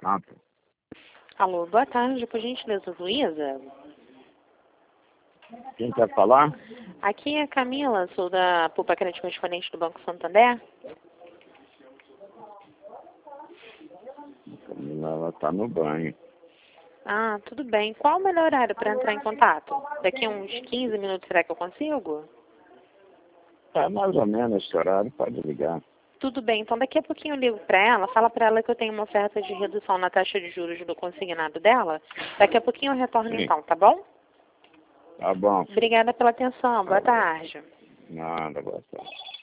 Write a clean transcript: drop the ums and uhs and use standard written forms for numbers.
contato. Alô, boa tarde, por gentileza, Luísa? Quem quer falar? Aqui é a Camila, sou da Poupa Crédito Correspondente do Banco Santander. Camila, ela está no banho. Ah, tudo bem. Qual o melhor horário para entrar em contato? Daqui a uns 15 minutos, será que eu consigo? Tá mais ou menos esse horário, pode ligar. Tudo bem, então daqui a pouquinho eu ligo para ela, fala para ela que eu tenho uma oferta de redução na taxa de juros do consignado dela. Daqui a pouquinho eu retorno Sim. então, tá bom? Tá bom. Obrigada pela atenção, boa tarde. Nada, boa tarde.